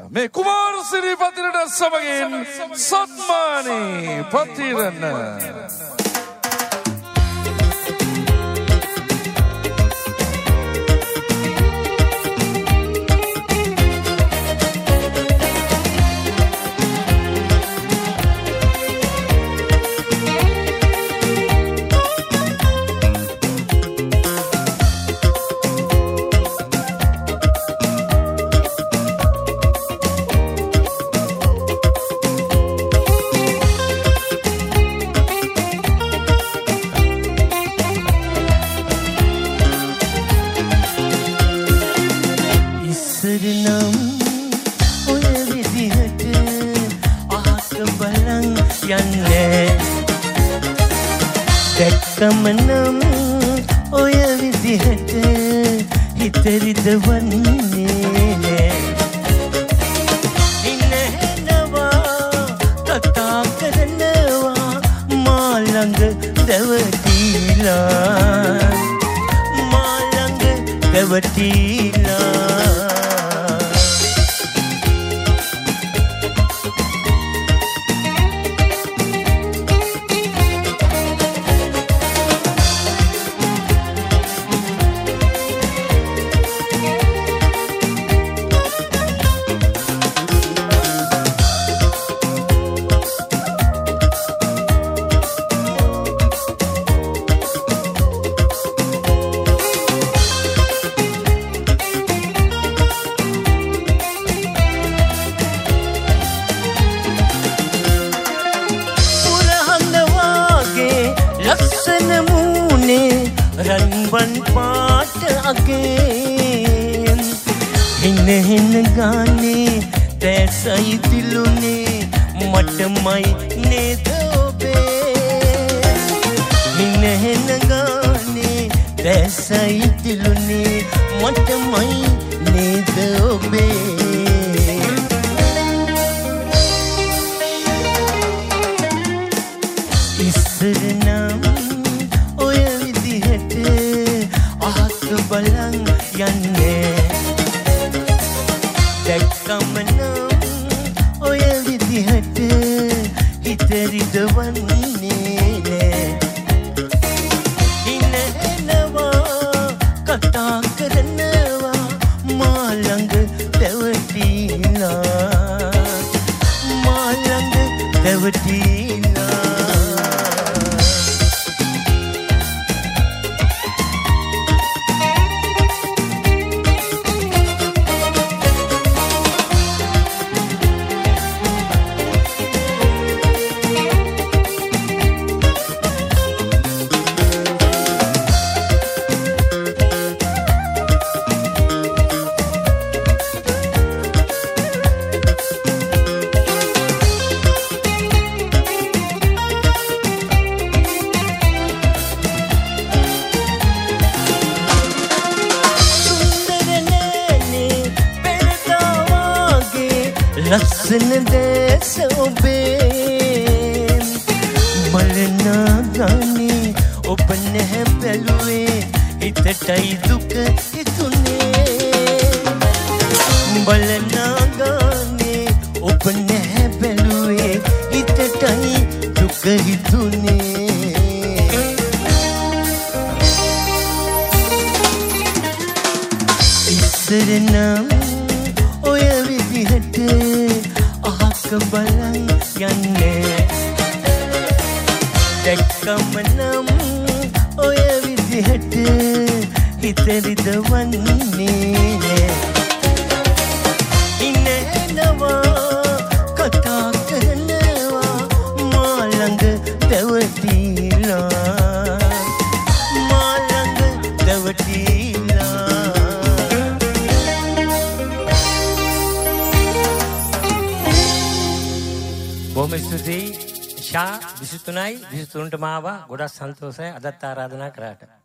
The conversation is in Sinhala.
මේ කුමාර සිරිපතිරට සමගින් සම්මානී පතිරණ කමනම් ඔය විදිහට හිතරිදවන්නේ ඉන්නනවා කතා කරනවා මා ළඟ දැවටිලා මා ළඟ දැවටිලා රන්වන් පාට අගේ හින්න හින්න ගානේ දැසයි දිලුනේ මටමයි නේද ඔබේ හින්න හින්න ගානේ දැසයි දිලුනේ මටමයි නේද ඔබේ ඉස්සරනම් බලන් යන්නේ දැක්කම නම් ඔය විදිහට හිතරිදවන්නේ ඉන්නවා කතා කරනවා මා ළඟ දැවටිලා මා ළඟ දැවටිලා ලස්සන දේශ ඔබේ බලනා ගානේ ඔබ නැහැ බැලුවේ හිතටයි දුක හිතුනේ බලනා ගානේ ඔබ නැහැ බැලුවේ හිතටයි දුක හිතුනේ ඉස්සරනම් ඔය විදිහට බලන් යන්නේ දැක්කම නම් ඔය විදිහට හිතරිදවන්නේ ඉන්නවා කතා කරනවා මා ළඟ දැවටිලා මා ළඟ දැවටිලා බොහොම ස්තුතියි ෂා 23යි 23ට මාව ගොඩක් සන්තෝෂයි අදත් ආරාධනා කරාට